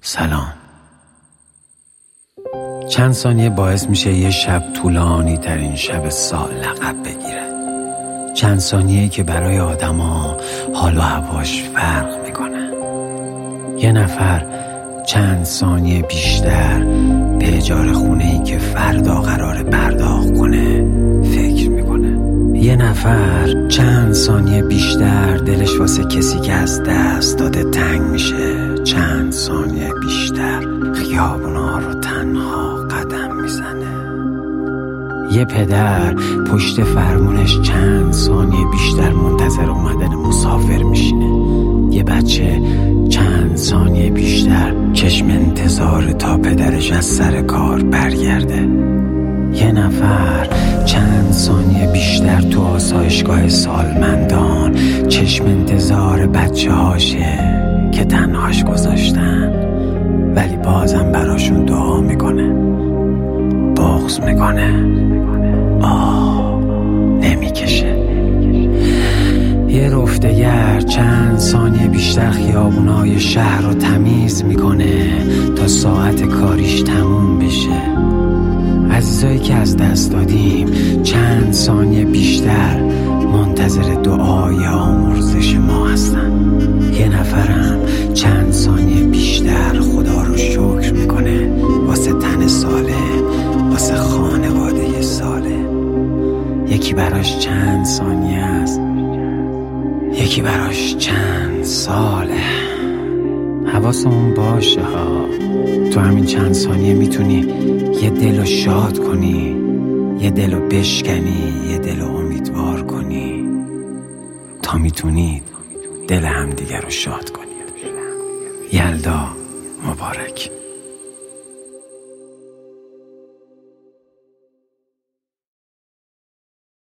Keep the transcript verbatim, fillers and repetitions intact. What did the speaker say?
سلام. چند ثانیه باعث میشه یه شب طولانی در این شب سال لقب بگیره. چند ثانیه‌ای که برای آدما حال و هواش فرق میکنه. یه نفر چند ثانیه بیشتر به اجاره خونه‌ای که فردا قراره پرداخت کنه فکر میکنه. یه نفر چند ثانیه بیشتر دلش واسه کسی که از دست داده تنگ میشه. چند ثانیه بیشتر خیابونا رو تنها قدم میزنه. یه پدر پشت فرمونش چند ثانیه بیشتر منتظر اومدن مسافر میشینه. یه بچه چند ثانیه بیشتر چشم انتظار تا پدرش از سر کار برگرده. یه نفر چند ثانیه بیشتر تو آسایشگاه سالمندان چشم انتظار بچه هاشه که تنهاش گذاشتن، ولی بازم براشون دعا میکنه، بغض میکنه، آه نمیکشه. یه رفتگر چند ثانیه بیشتر خیابونای شهر رو تمیز میکنه تا ساعت کاریش تموم بشه. عزیزایی که از دست دادیم چند ثانیه بیشتر منتظر دعای آمرزش ما هستن. یه نفرم چند ثانیه بیشتر خدا رو شکر میکنه واسه تن سالم، واسه خانواده سالم. یکی براش چند ثانیه است، یکی براش چند ساله. حواسمون باشه ها، تو همین چند ثانیه میتونی یه دل رو شاد کنی، یه دل رو بشکنی، یه دل رو امیدوار کنی، تا میتونید دل همدیگر رو شاد کنید. یلدا مبارک.